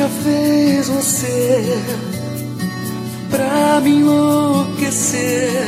vez você, pra me enlouquecer.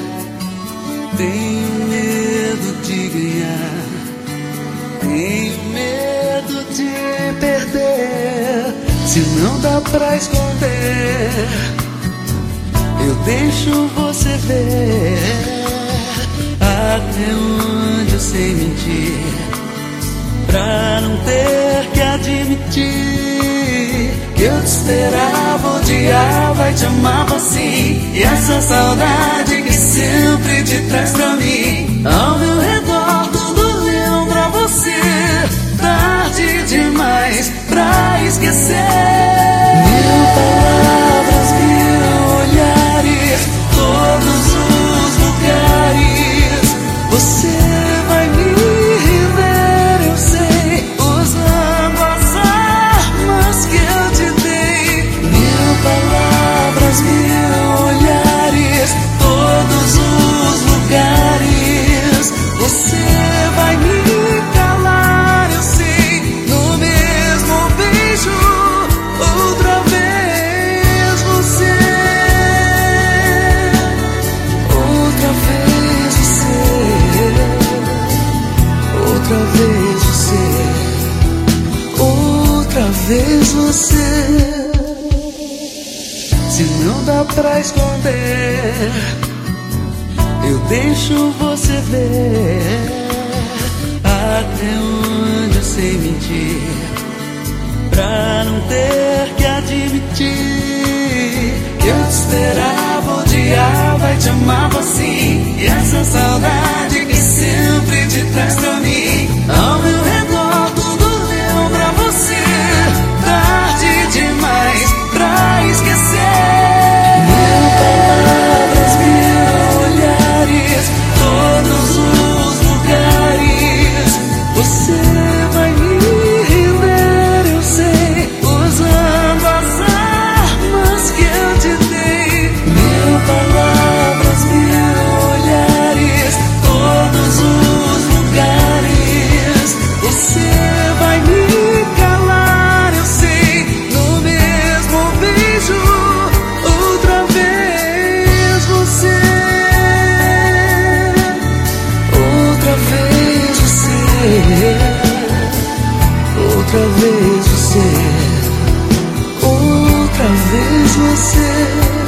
Tenho medo de ganhar, tenho medo de perder. Se não dá pra esconder, eu deixo você ver até onde eu sei mentir, pra não ter que admitir que eu te esperava, odiava e te amava assim. E essa saudade que sempre te traz pra mim, ao meu redor tudo lembra você. Tarde demais pra esquecer. Mil palavras, mil olhares, todos os lugares. Você vai me rever, eu sei, usando as armas que eu te dei. Mil palavras, mil olhares, todos os lugares. Você vai me calar, eu sei, no mesmo beijo, outra vez você. Outra vez você. Outra vez você. Outra vez você. Se não dá pra esconder, eu deixo você ver até onde eu sei mentir, pra não ter que admitir que eu te esperava, odiava e te amava assim. E essa saudade que sempre te traz pra mim, ao meu redor tudo lembra você. Tarde demais pra esquecer. Mil palavras, mil olhares, todos os lugares. Você vai me render, eu sei, usando as armas que eu te dei. Mil palavras, mil olhares, todos os lugares. Você vai me calar, eu sei, no mesmo beijo, outra vez você. Outra vez você. Outra vez você. Outra vez você.